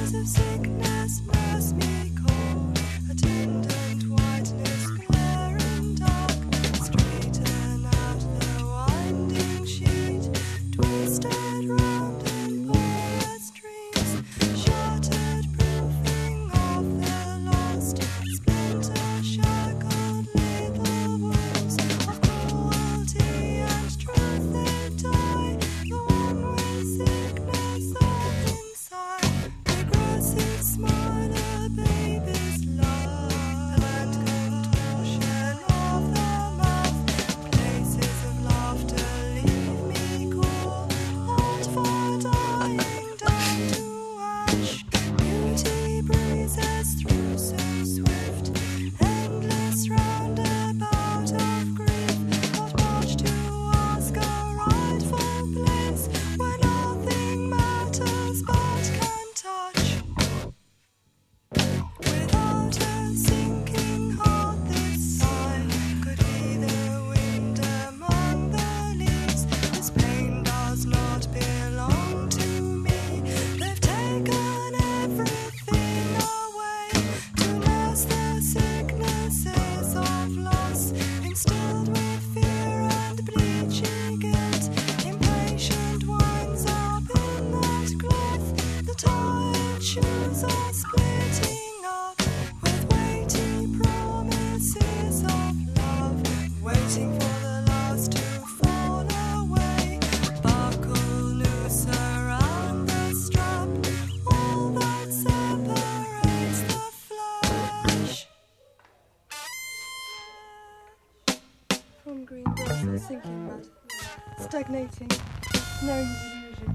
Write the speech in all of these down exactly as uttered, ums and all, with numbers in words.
Sinking mud, stagnating, known delusion.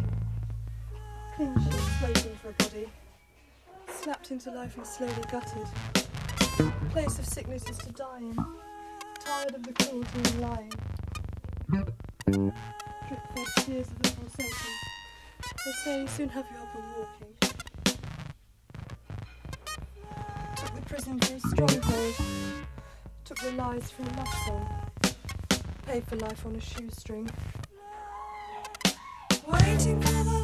Clean sheets waiting for a body, snapped into life and slowly gutted. Place of sickness is to die in, tired of the cruelty and lying. Drip-fed tears of the pulsation, they say soon have you up and walking. Took the prison for a stronghold, took the lies for a love song. Paid for life on a shoestring. Waiting for the